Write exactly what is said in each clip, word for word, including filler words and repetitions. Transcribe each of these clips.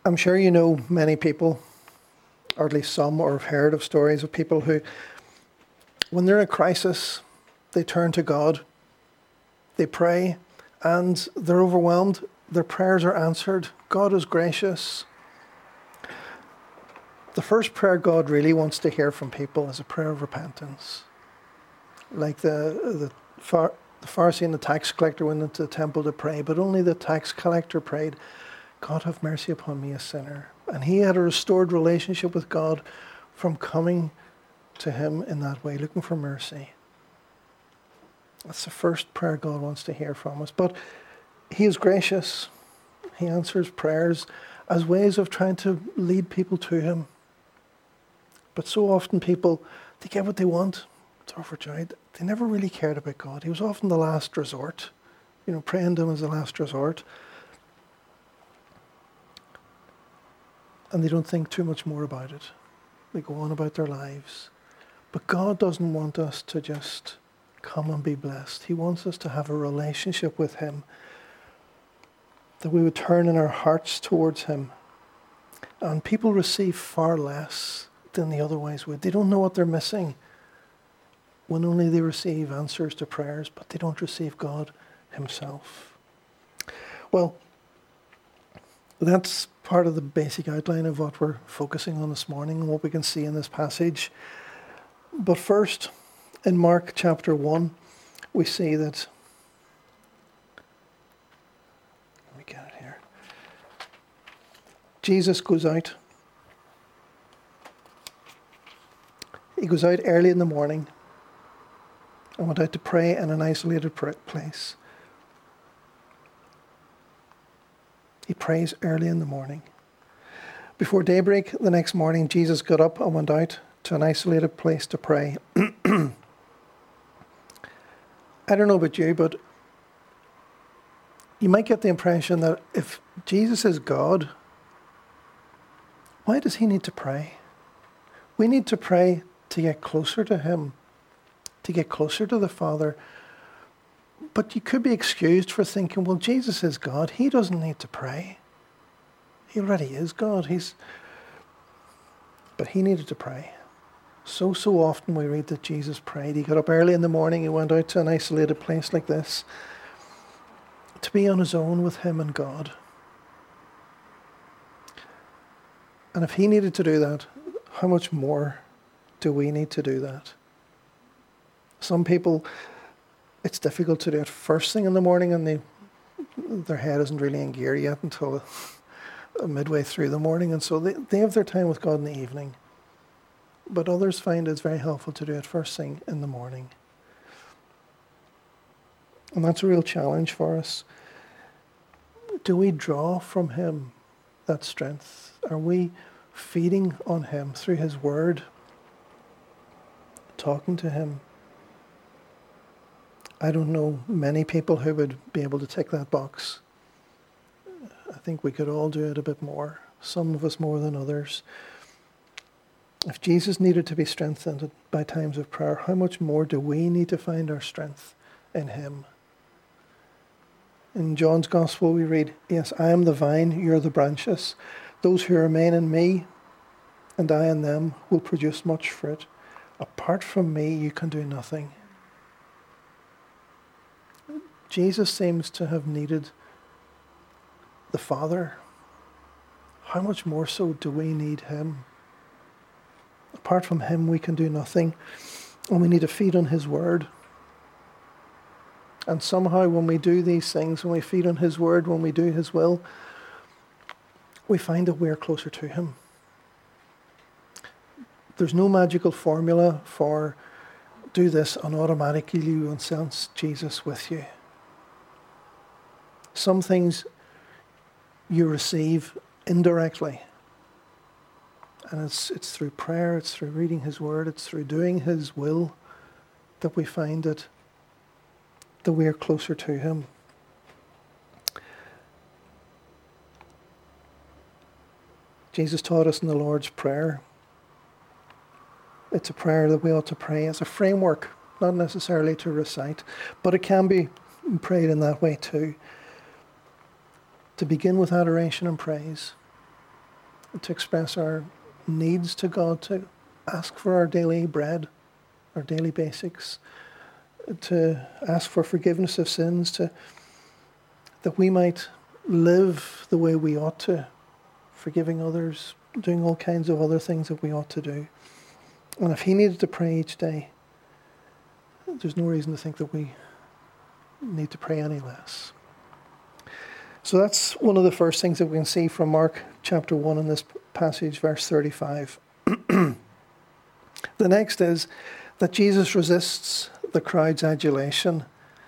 I'm sure you know many people, or at least some, or have heard of stories of people who, when they're in a crisis, they turn to God, they pray, and they're overwhelmed. Their prayers are answered. God is gracious. The first prayer God really wants to hear from people is a prayer of repentance. Like the the, Phar- the Pharisee and the tax collector went into the temple to pray, but only the tax collector prayed, God, have mercy upon me, a sinner. And he had a restored relationship with God from coming to him in that way, looking for mercy. That's the first prayer God wants to hear from us. But he is gracious. He answers prayers as ways of trying to lead people to him. But so often people, they get what they want. It's overjoyed. They never really cared about God. He was often the last resort. You know, praying to him as the last resort. And they don't think too much more about it. They go on about their lives. But God doesn't want us to just come and be blessed. He wants us to have a relationship with him. That we would turn in our hearts towards him. And people receive far less than they otherwise would. They don't know what they're missing when only they receive answers to prayers, but they don't receive God himself. Well, that's part of the basic outline of what we're focusing on this morning and what we can see in this passage. But first, in Mark chapter one, we see that, let me get it here. Jesus goes out. He goes out early in the morning and went out to pray in an isolated place. He prays early in the morning. Before daybreak the next morning, Jesus got up and went out to an isolated place to pray. I don't know about you, but you might get the impression that if Jesus is God, why does he need to pray? We need to pray to get closer to him, to get closer to the Father. But you could be excused for thinking, well, Jesus is God. He doesn't need to pray. He already is God. He's, but he needed to pray. So, so often we read that Jesus prayed. He got up early in the morning. He went out to an isolated place like this to be on his own with him and God. And if he needed to do that, how much more do we need to do that? Some people, it's difficult to do it first thing in the morning and they, their head isn't really in gear yet until midway through the morning, and so they, they have their time with God in the evening. But others find it's very helpful to do it first thing in the morning. And that's a real challenge for us. Do we draw from him that strength? Are we feeding on him through his word? Talking to him? I don't know many people who would be able to tick that box. I think we could all do it a bit more. Some of us more than others. If Jesus needed to be strengthened by times of prayer, how much more do we need to find our strength in him? In John's Gospel we read, yes, I am the vine, you're the branches. Those who remain in me and I in them will produce much fruit. Apart from me, you can do nothing. Jesus seems to have needed the Father. How much more so do we need him? Apart from him, we can do nothing. And we need to feed on his word. And somehow when we do these things, when we feed on his word, when we do his will, we find that we're closer to him. There's no magical formula for do this and automatically you will sense Jesus with you. Some things you receive indirectly. And it's it's through prayer, it's through reading his word, it's through doing his will that we find it, that we are closer to him. Jesus taught us in the Lord's Prayer. It's a prayer that we ought to pray as a framework, not necessarily to recite, but it can be prayed in that way too. To begin with adoration and praise, to express our needs to God, to ask for our daily bread, our daily basics, to ask for forgiveness of sins, to that we might live the way we ought to, forgiving others, doing all kinds of other things that we ought to do. And if he needed to pray each day, there's no reason to think that we need to pray any less. So that's one of the first things that we can see from Mark chapter one in this passage, verse thirty-five. The next is that Jesus resists the crowd's adulation.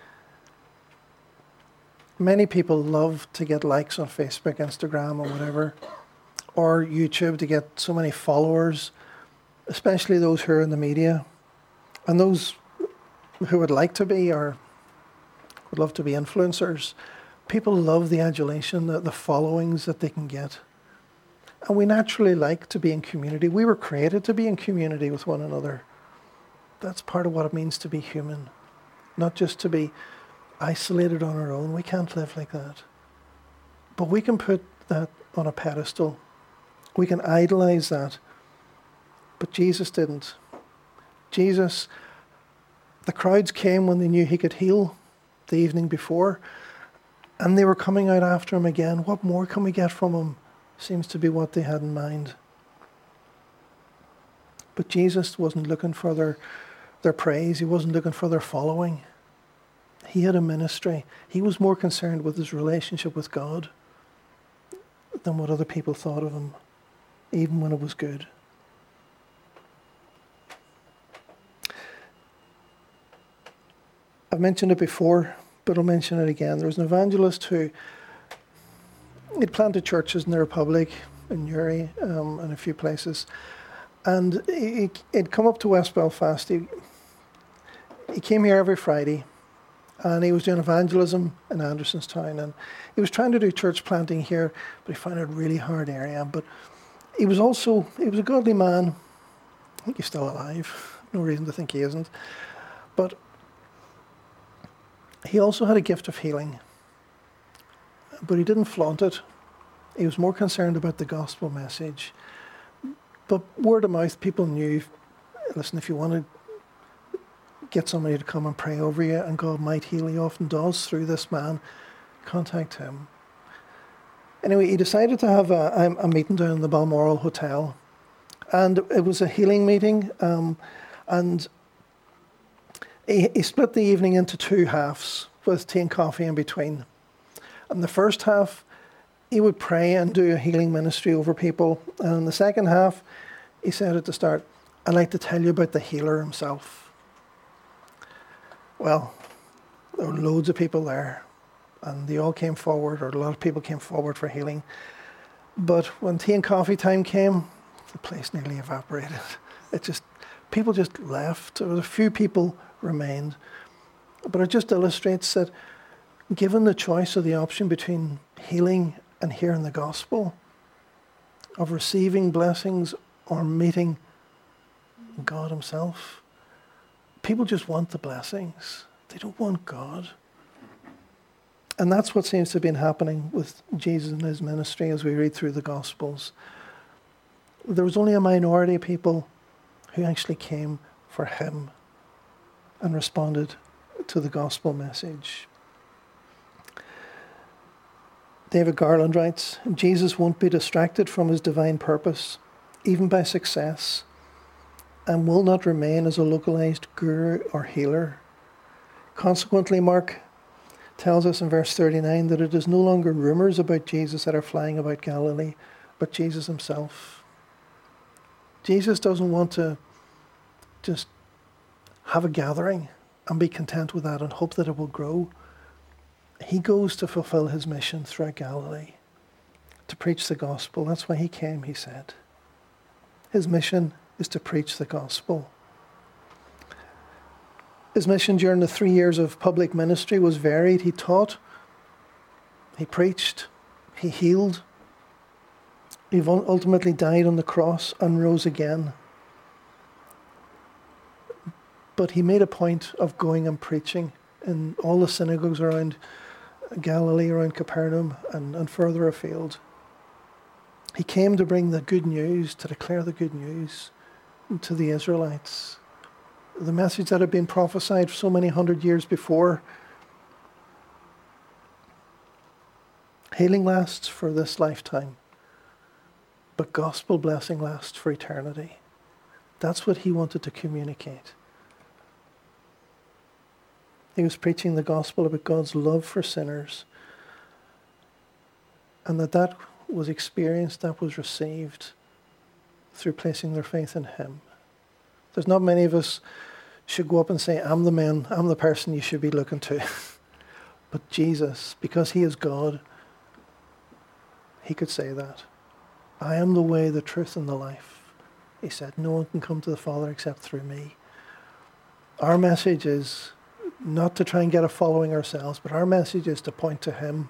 Many people love to get likes on Facebook, Instagram, or whatever, or YouTube to get so many followers, especially those who are in the media. And those who would like to be or would love to be influencers, people love the adulation, the, the followings that they can get. And we naturally like to be in community. We were created to be in community with one another. That's part of what it means to be human, not just to be isolated on our own. We can't live like that. But we can put that on a pedestal. We can idolize that. But Jesus didn't. Jesus, the crowds came when they knew he could heal the evening before, and they were coming out after him again. What more can we get from him? Seems to be what they had in mind. But Jesus wasn't looking for their, their praise. He wasn't looking for their following. He had a ministry. He was more concerned with his relationship with God than what other people thought of him, even when it was good. I've mentioned it before, but I'll mention it again. There was an evangelist who he'd planted churches in the Republic, in Newry, um, and a few places. And he, he'd come up to West Belfast. He, he came here every Friday, and he was doing evangelism in Andersonstown. And he was trying to do church planting here, but he found it a really hard area. But he was also, he was a godly man. I think he's still alive. No reason to think he isn't. But he also had a gift of healing, but he didn't flaunt it. He was more concerned about the gospel message. But word of mouth, people knew, listen, if you want to get somebody to come and pray over you, and God might heal, he often does through this man, contact him. Anyway, he decided to have a, a meeting down in the Balmoral Hotel, and it was a healing meeting, um, and He, he split the evening into two halves with tea and coffee in between. And the first half, he would pray and do a healing ministry over people. And in the second half, he said at the start, I'd like to tell you about the healer himself. Well, there were loads of people there, and they all came forward, or a lot of people came forward for healing. But when tea and coffee time came, the place nearly evaporated. It just, people just left. There was a few people remained. But it just illustrates that given the choice or the option between healing and hearing the gospel, of receiving blessings or meeting God himself, people just want the blessings. They don't want God. And that's what seems to have been happening with Jesus and his ministry as we read through the Gospels. There was only a minority of people who actually came for him and responded to the gospel message. David Garland writes, Jesus won't be distracted from his divine purpose, even by success, and will not remain as a localized guru or healer. Consequently, Mark tells us in verse thirty-nine that it is no longer rumors about Jesus that are flying about Galilee, but Jesus himself. Jesus doesn't want to just have a gathering and be content with that and hope that it will grow. He goes to fulfill his mission throughout Galilee, to preach the gospel. That's why he came, he said. His mission is to preach the gospel. His mission during the three years of public ministry was varied. He taught, he preached, he healed. He ultimately died on the cross and rose again. But he made a point of going and preaching in all the synagogues around Galilee, around Capernaum, and, and further afield. He came to bring the good news, to declare the good news to the Israelites. The message that had been prophesied so many hundred years before. Healing lasts for this lifetime, but gospel blessing lasts for eternity. That's what he wanted to communicate. He was preaching the gospel about God's love for sinners, and that that was experienced, that was received through placing their faith in him. There's not many of us should go up and say, I'm the man, I'm the person you should be looking to. But Jesus, because he is God, he could say that. I am the way, the truth, and the life. He said, no one can come to the Father except through me. Our message is not to try and get a following ourselves, but our message is to point to him.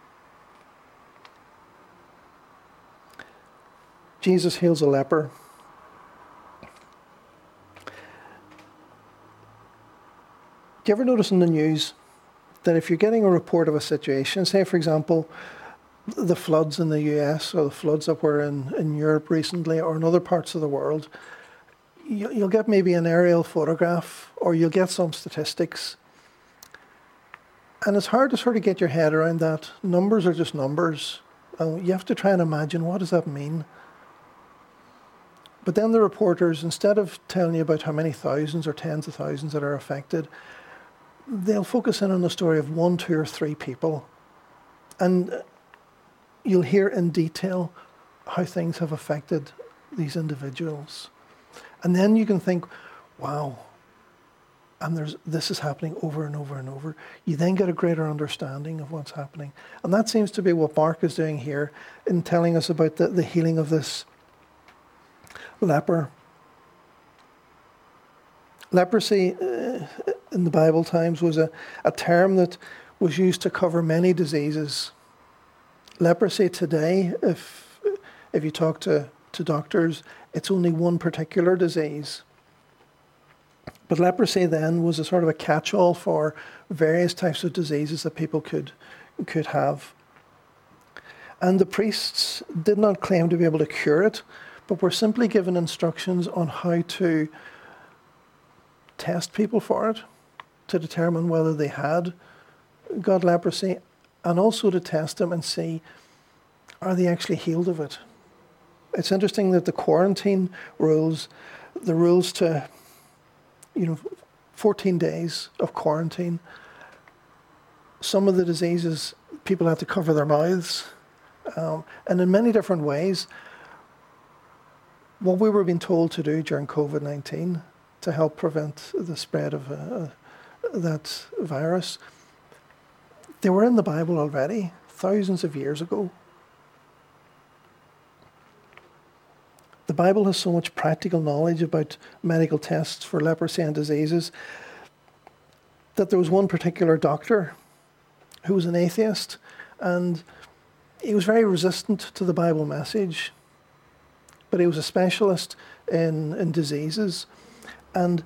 Jesus heals a leper. Do you ever notice in the news that if you're getting a report of a situation, say for example, the floods in the U S or the floods that were in, in Europe recently or in other parts of the world, you, you'll get maybe an aerial photograph or you'll get some statistics. And it's hard to sort of get your head around that. Numbers are just numbers. And you have to try and imagine, what does that mean? But then the reporters, instead of telling you about how many thousands or tens of thousands that are affected, they'll focus in on the story of one, two, or three people. And you'll hear in detail how things have affected these individuals. And then you can think, wow, and there's this is happening over and over and over. You then get a greater understanding of what's happening. And that seems to be what Mark is doing here in telling us about the, the healing of this leper. Leprosy uh, in the Bible times was a, a term that was used to cover many diseases. Leprosy today, if if you talk to, to doctors, it's only one particular disease. But leprosy then was a sort of a catch-all for various types of diseases that people could could have. And the priests did not claim to be able to cure it, but were simply given instructions on how to test people for it, to determine whether they had got leprosy, and also to test them and see, are they actually healed of it? It's interesting that the quarantine rules, the rules to, you know, fourteen days of quarantine, some of the diseases, people had to cover their mouths, um, and in many different ways. What we were being told to do during COVID nineteen to help prevent the spread of uh, that virus, they were in the Bible already, thousands of years ago. The Bible has so much practical knowledge about medical tests for leprosy and diseases that there was one particular doctor who was an atheist, and he was very resistant to the Bible message, but he was a specialist in, in diseases. And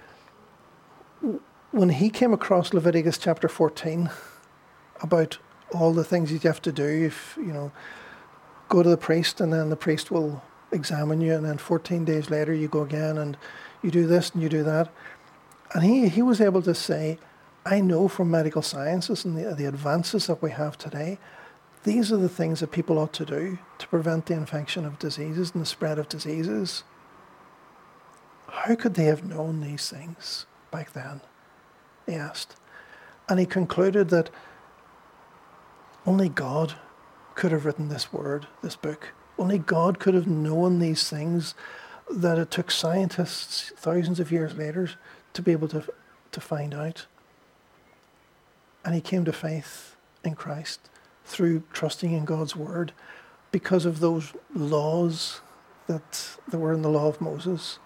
when he came across Leviticus chapter fourteen about all the things you have to do, if you know, go to the priest and then the priest will examine you, and then fourteen days later you go again and you do this and you do that. And he, he was able to say, I know from medical sciences and the, the advances that we have today, these are the things that people ought to do to prevent the infection of diseases and the spread of diseases. How could they have known these things back then? He asked. And he concluded that only God could have written this word, this book. Only God could have known these things that it took scientists thousands of years later to be able to, to find out. And he came to faith in Christ through trusting in God's word because of those laws that, that were in the law of Moses.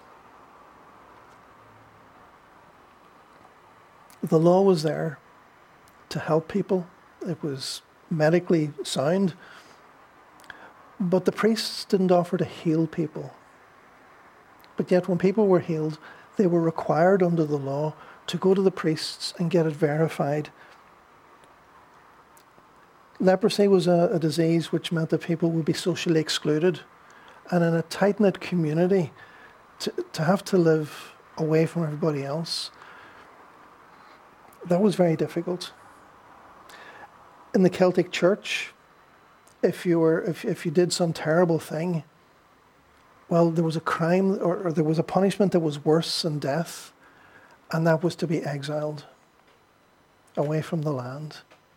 The law was there to help people. It was medically sound. But the priests didn't offer to heal people. But yet when people were healed, they were required under the law to go to the priests and get it verified. Leprosy was a, a disease which meant that people would be socially excluded. And in a tight-knit community, to, to have to live away from everybody else, that was very difficult. In the Celtic Church, if you were if if you did some terrible thing, well, there was a crime or, or there was a punishment that was worse than death, and that was to be exiled away from the land.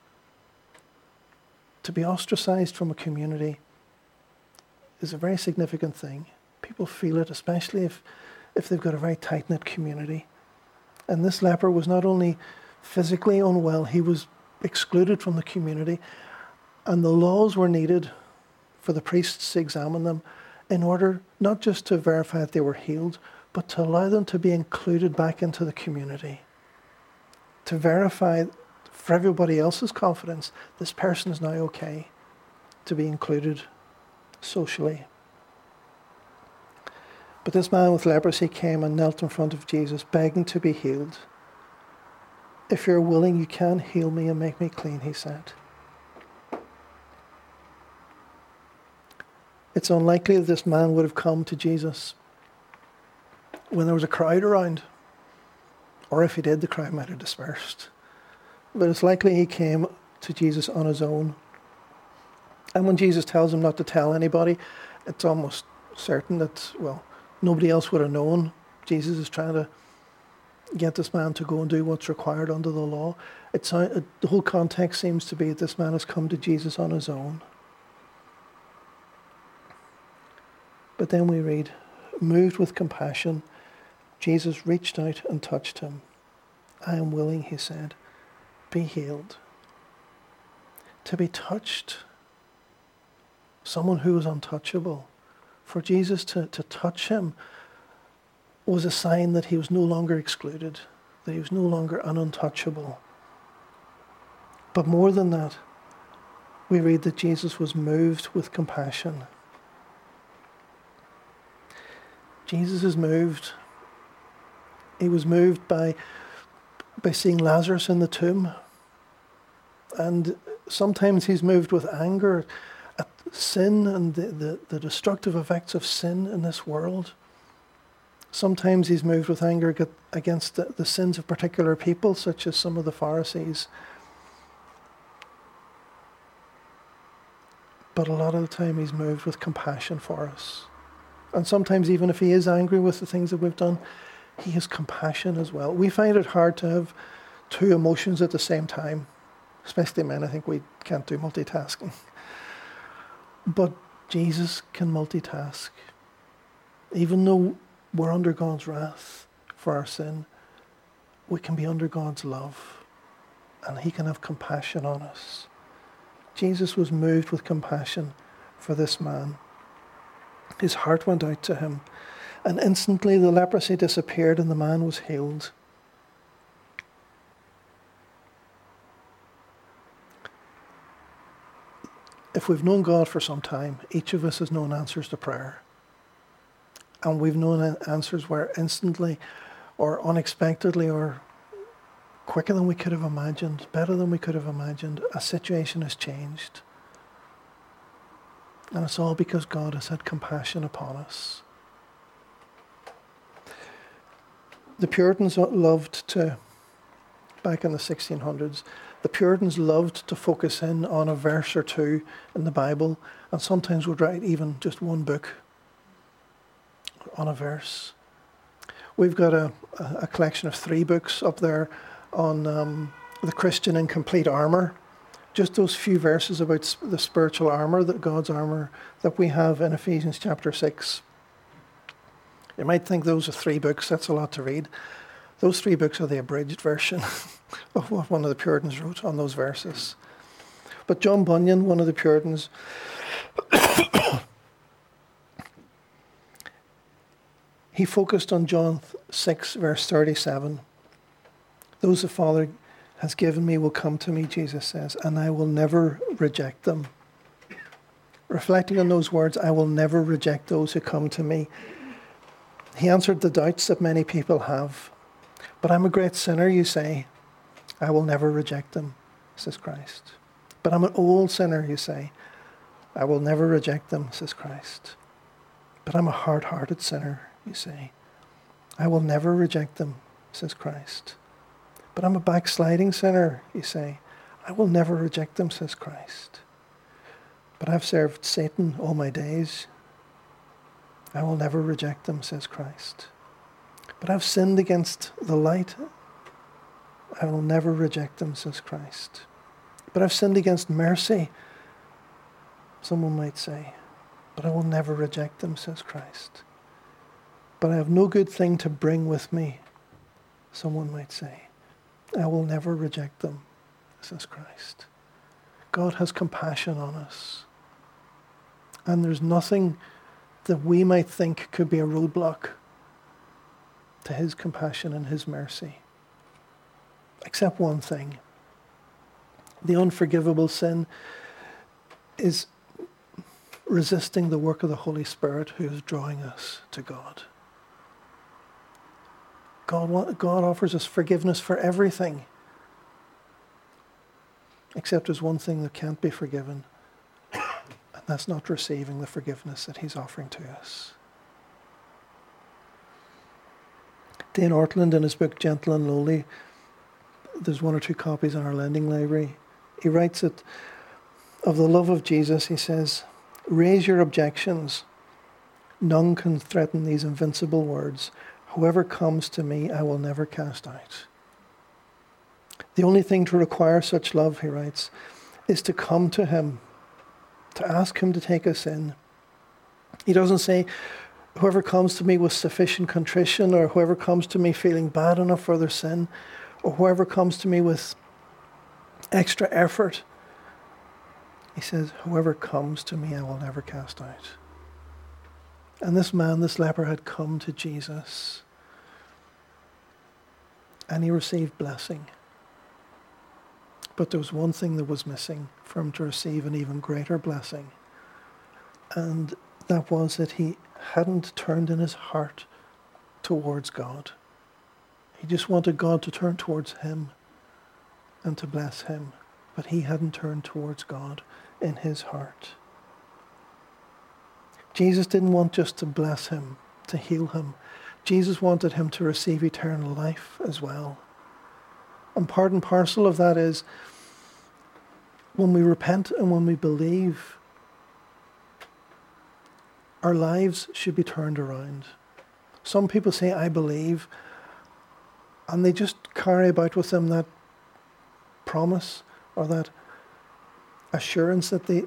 To be ostracized from a community is a very significant thing. People feel it, especially if, if they've got a very tight-knit community. And this leper was not only physically unwell, he was excluded from the community, and the laws were needed for the priests to examine them in order not just to verify that they were healed, but to allow them to be included back into the community. To verify for everybody else's confidence, this person is now okay to be included socially. But this man with leprosy came and knelt in front of Jesus, begging to be healed. If you're willing, you can heal me and make me clean, he said. It's unlikely that this man would have come to Jesus when there was a crowd around, or if he did, the crowd might have dispersed. But it's likely he came to Jesus on his own. And when Jesus tells him not to tell anybody, it's almost certain that, well, nobody else would have known. Jesus is trying to get this man to go and do what's required under the law. It's, uh, the whole context seems to be that this man has come to Jesus on his own. But then we read, moved with compassion, Jesus reached out and touched him. I am willing, he said, be healed. To be touched, someone who was untouchable, for Jesus to, to touch him was a sign that he was no longer excluded, that he was no longer an untouchable. But more than that, we read that Jesus was moved with compassion. Jesus is moved. He was moved by, by seeing Lazarus in the tomb. And sometimes he's moved with anger at sin and the, the, the destructive effects of sin in this world. Sometimes he's moved with anger against the, the sins of particular people, such as some of the Pharisees. But a lot of the time he's moved with compassion for us. And sometimes even if he is angry with the things that we've done, he has compassion as well. We find it hard to have two emotions at the same time. Especially men, I think we can't do multitasking. But Jesus can multitask. Even though we're under God's wrath for our sin, we can be under God's love. And he can have compassion on us. Jesus was moved with compassion for this man. His heart went out to him, and instantly the leprosy disappeared and the man was healed. If we've known God for some time, each of us has known answers to prayer. And we've known answers where instantly or unexpectedly or quicker than we could have imagined, better than we could have imagined, a situation has changed. And it's all because God has had compassion upon us. The Puritans loved to, back in the sixteen hundreds, the Puritans loved to focus in on a verse or two in the Bible, and sometimes would write even just one book on a verse. We've got a, a collection of three books up there on um, the Christian in complete armour. Just those few verses about the spiritual armour, that God's armour that we have in Ephesians chapter six. You might think those are three books, that's a lot to read. Those three books are the abridged version of what one of the Puritans wrote on those verses. But John Bunyan, one of the Puritans, he focused on John six, verse thirty-seven. Those the Father has given me will come to me, Jesus says, and I will never reject them. Reflecting on those words, I will never reject those who come to me. He answered the doubts that many people have. But I'm a great sinner, you say. I will never reject them, says Christ. But I'm an old sinner, you say. I will never reject them, says Christ. But I'm a hard-hearted sinner, you say. I will never reject them, says Christ. But I'm a backsliding sinner, you say. I will never reject them, says Christ. But I've served Satan all my days. I will never reject them, says Christ. But I've sinned against the light. I will never reject them, says Christ. But I've sinned against mercy, someone might say. But I will never reject them, says Christ. But I have no good thing to bring with me, someone might say. I will never reject them, says Christ. God has compassion on us. And there's nothing that we might think could be a roadblock to his compassion and his mercy. Except one thing. The unforgivable sin is resisting the work of the Holy Spirit who is drawing us to God. God, God offers us forgiveness for everything. Except there's one thing that can't be forgiven. And that's not receiving the forgiveness that he's offering to us. Dane Ortland, in his book Gentle and Lowly, there's one or two copies in our lending library. He writes it, of the love of Jesus, he says, raise your objections. None can threaten these invincible words. Whoever comes to me, I will never cast out. The only thing to require such love, he writes, is to come to him, to ask him to take us in. He doesn't say, whoever comes to me with sufficient contrition, or whoever comes to me feeling bad enough for their sin, or whoever comes to me with extra effort. He says, whoever comes to me, I will never cast out. And this man, this leper, had come to Jesus. And he received blessing. But there was one thing that was missing for him to receive an even greater blessing. And that was that he hadn't turned in his heart towards God. He just wanted God to turn towards him and to bless him. But he hadn't turned towards God in his heart. Jesus didn't want just to bless him, to heal him. Jesus wanted him to receive eternal life as well. And part and parcel of that is when we repent and when we believe, our lives should be turned around. Some people say, I believe, and they just carry about with them that promise or that assurance that they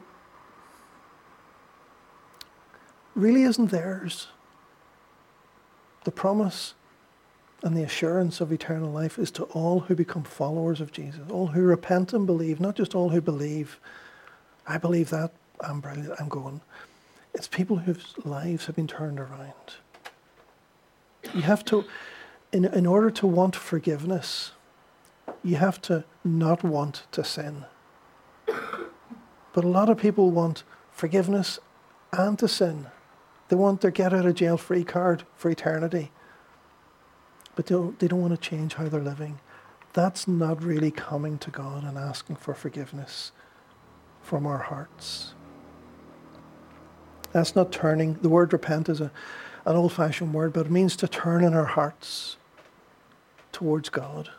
really isn't theirs. The promise and the assurance of eternal life is to all who become followers of Jesus, all who repent and believe, not just all who believe, I believe that, I'm brilliant, I'm going. It's people whose lives have been turned around. You have to, in, in order to want forgiveness, you have to not want to sin. But a lot of people want forgiveness and to sin. They want their get out of jail free card for eternity. But they don't, they don't want to change how they're living. That's not really coming to God and asking for forgiveness from our hearts. That's not turning. The word repent is a, an old-fashioned word, but it means to turn in our hearts towards God.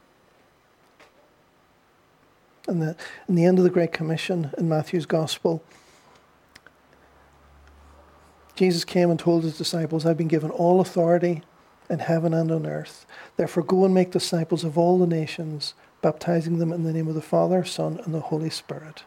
And the, in the end of the Great Commission in Matthew's Gospel, Jesus came and told his disciples, I've been given all authority in heaven and on earth. Therefore go and make disciples of all the nations, baptizing them in the name of the Father, Son, and the Holy Spirit.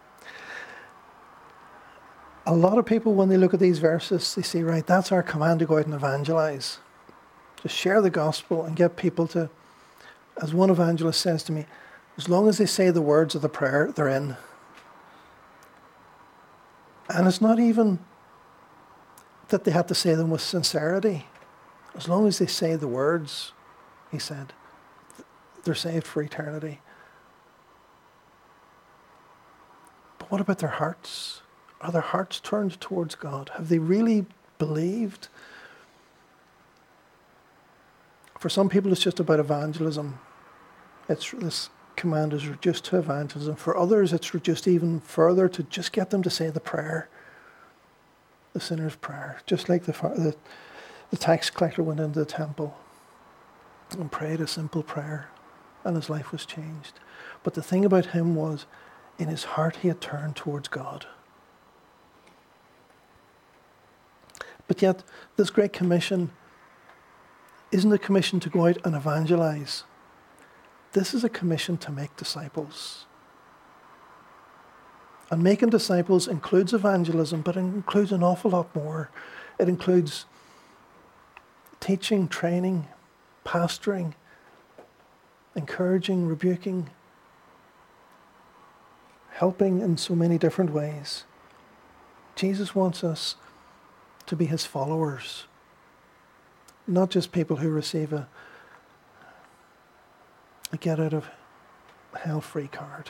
A lot of people, when they look at these verses, they say, right, that's our command to go out and evangelize. To share the gospel and get people to, as one evangelist says to me, as long as they say the words of the prayer, they're in. And it's not even that they have to say them with sincerity. As long as they say the words, he said, they're saved for eternity. But what about their hearts? Are their hearts turned towards God? Have they really believed? For some people, it's just about evangelism. It's this command is reduced to evangelism. For others, it's reduced even further to just get them to say the prayer, the sinner's prayer, just like the, the, the tax collector went into the temple and prayed a simple prayer, and his life was changed. But the thing about him was, in his heart, he had turned towards God. But yet, this Great Commission isn't a commission to go out and evangelize. This is a commission to make disciples. And making disciples includes evangelism, but it includes an awful lot more. It includes teaching, training, pastoring, encouraging, rebuking, helping in so many different ways. Jesus wants us to be his followers, not just people who receive a, a get out of hell free card.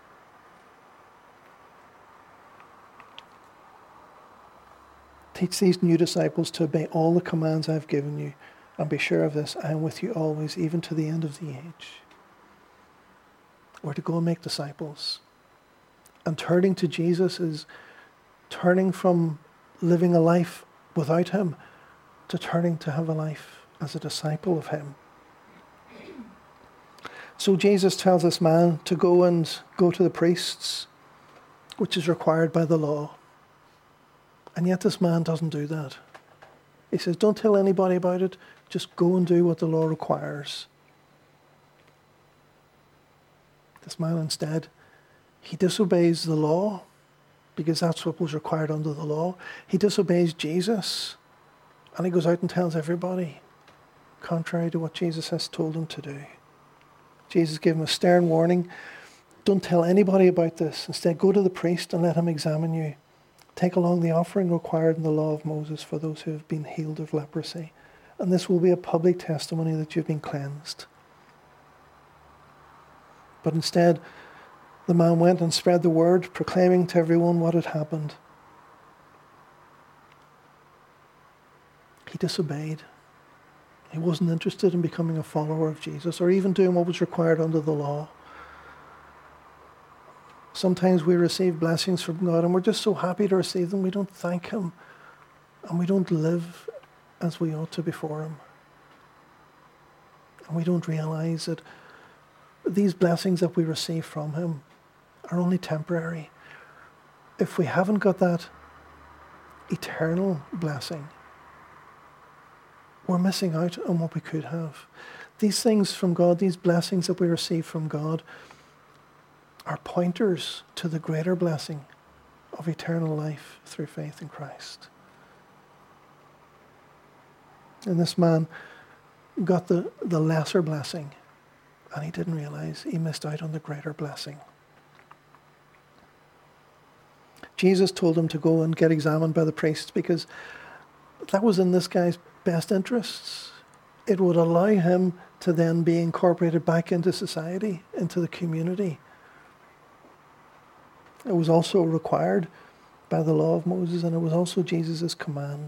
Teach these new disciples to obey all the commands I've given you, and be sure of this, I am with you always, even to the end of the age. We're to go and make disciples. And turning to Jesus is turning from living a life without him to turning to have a life as a disciple of him. So Jesus tells this man to go and go to the priests, which is required by the law. And yet this man doesn't do that. He says, don't tell anybody about it. Just go and do what the law requires. This man instead, he disobeys the law because that's what was required under the law. He disobeys Jesus and he goes out and tells everybody, contrary to what Jesus has told him to do. Jesus gave him a stern warning. Don't tell anybody about this. Instead, go to the priest and let him examine you. Take along the offering required in the law of Moses for those who have been healed of leprosy. And this will be a public testimony that you've been cleansed. But instead, the man went and spread the word, proclaiming to everyone what had happened. He disobeyed. He wasn't interested in becoming a follower of Jesus or even doing what was required under the law. Sometimes we receive blessings from God and we're just so happy to receive them, we don't thank him and we don't live as we ought to before him. And we don't realize that these blessings that we receive from him are only temporary. If we haven't got that eternal blessing, we're missing out on what we could have. These things from God, these blessings that we receive from God, are pointers to the greater blessing of eternal life through faith in Christ. And this man got the, the lesser blessing, and he didn't realize he missed out on the greater blessing. Jesus told him to go and get examined by the priests because that was in this guy's best interests. It would allow him to then be incorporated back into society, into the community. It was also required by the law of Moses, and it was also Jesus' command.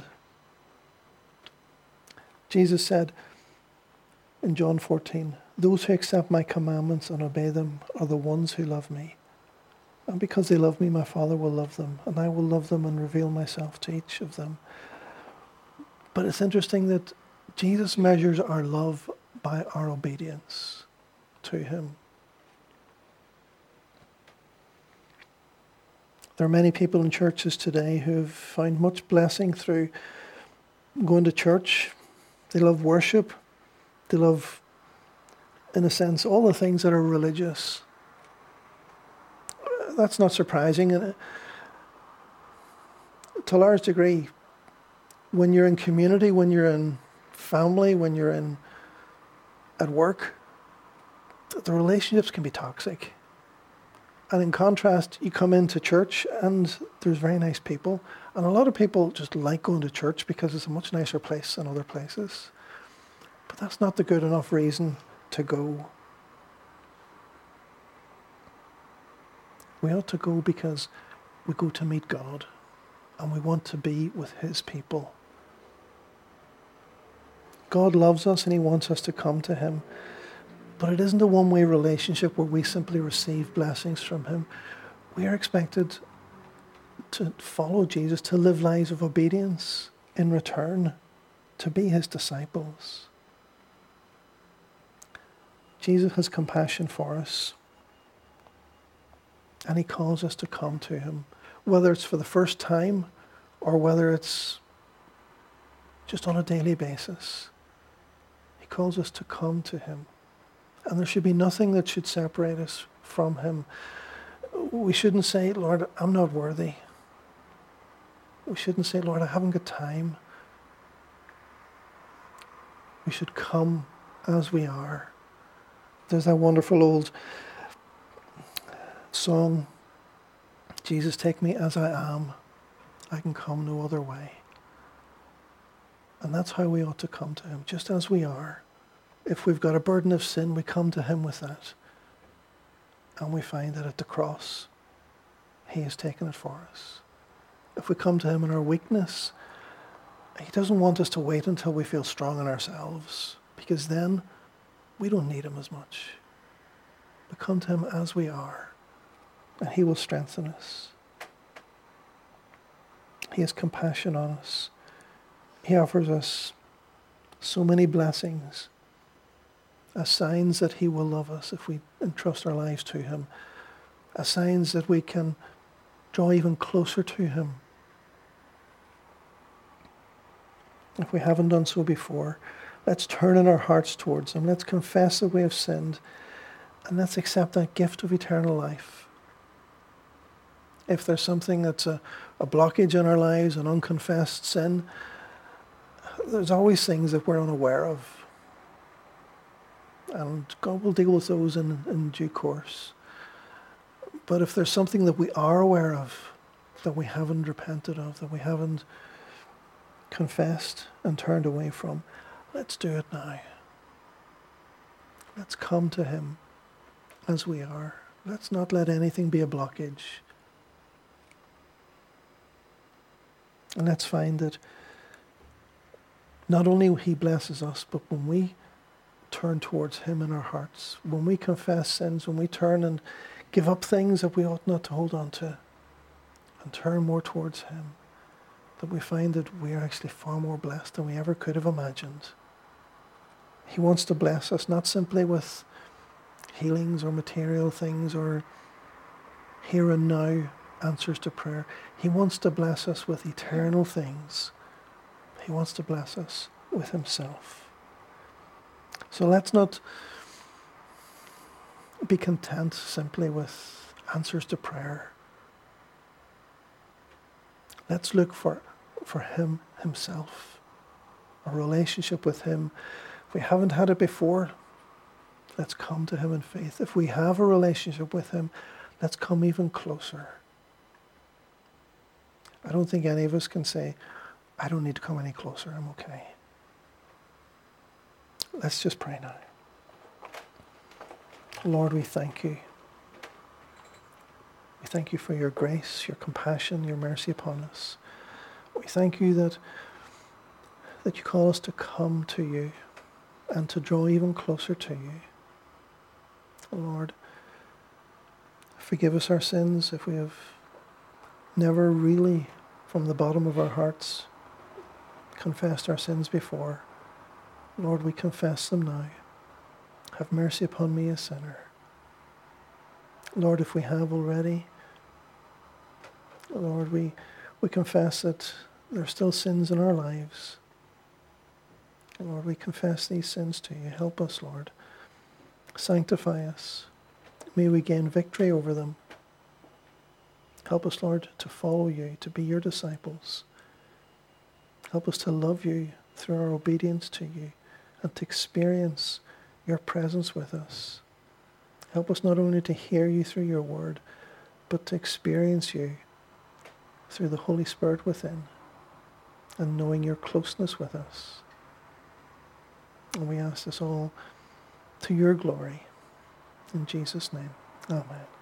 Jesus said in John fourteen, those who accept my commandments and obey them are the ones who love me. And because they love me, my Father will love them, and I will love them and reveal myself to each of them. But it's interesting that Jesus measures our love by our obedience to him. There are many people in churches today who have found much blessing through going to church. They love worship. They love, in a sense, all the things that are religious. That's not surprising. To a large degree, when you're in community, when you're in family, when you're in at work, the relationships can be toxic. And in contrast, you come into church and there's very nice people. And a lot of people just like going to church because it's a much nicer place than other places. But that's not the good enough reason to go. We ought to go because we go to meet God and we want to be with his people. God loves us and he wants us to come to him. But it isn't a one-way relationship where we simply receive blessings from him. We are expected to follow Jesus, to live lives of obedience in return, to be his disciples. Jesus has compassion for us, and he calls us to come to him, whether it's for the first time or whether it's just on a daily basis. He calls us to come to him. And there should be nothing that should separate us from him. We shouldn't say, Lord, I'm not worthy. We shouldn't say, Lord, I haven't got time. We should come as we are. There's that wonderful old song, Jesus, take me as I am. I can come no other way. And that's how we ought to come to him, just as we are. If we've got a burden of sin, we come to him with that. And we find that at the cross, he has taken it for us. If we come to him in our weakness, he doesn't want us to wait until we feel strong in ourselves, because then we don't need him as much. We come to him as we are, and he will strengthen us. He has compassion on us. He offers us so many blessings as signs that he will love us if we entrust our lives to him, as signs that we can draw even closer to him. If we haven't done so before, let's turn in our hearts towards him. Let's confess that we have sinned, and let's accept that gift of eternal life. If there's something that's a, a blockage in our lives, an unconfessed sin, there's always things that we're unaware of. And God will deal with those in, in due course. But if there's something that we are aware of, that we haven't repented of, that we haven't confessed and turned away from, let's do it now. Let's come to him as we are. Let's not let anything be a blockage. And let's find that not only he blesses us, but when we turn towards him in our hearts, when we confess sins, when we turn and give up things that we ought not to hold on to, and turn more towards him, that we find that we are actually far more blessed than we ever could have imagined. He wants to bless us not simply with healings or material things or here and now answers to prayer. He wants to bless us with eternal things. He wants to bless us with himself. So let's not be content simply with answers to prayer. Let's look for, for him himself, a relationship with him. If we haven't had it before, let's come to him in faith. If we have a relationship with him, let's come even closer. I don't think any of us can say, I don't need to come any closer, I'm okay. Let's just pray now. Lord, we thank you. We thank you for your grace, your compassion, your mercy upon us. We thank you that, that you call us to come to you and to draw even closer to you. Lord, forgive us our sins if we have never really, from the bottom of our hearts, confessed our sins before. Lord, we confess them now. Have mercy upon me, a sinner. Lord, if we have already, Lord, we, we confess that there are still sins in our lives. Lord, we confess these sins to you. Help us, Lord. Sanctify us. May we gain victory over them. Help us, Lord, to follow you, to be your disciples. Help us to love you through our obedience to you and to experience your presence with us. Help us not only to hear you through your word, but to experience you through the Holy Spirit within and knowing your closeness with us. And we ask this all to your glory. In Jesus' name, amen.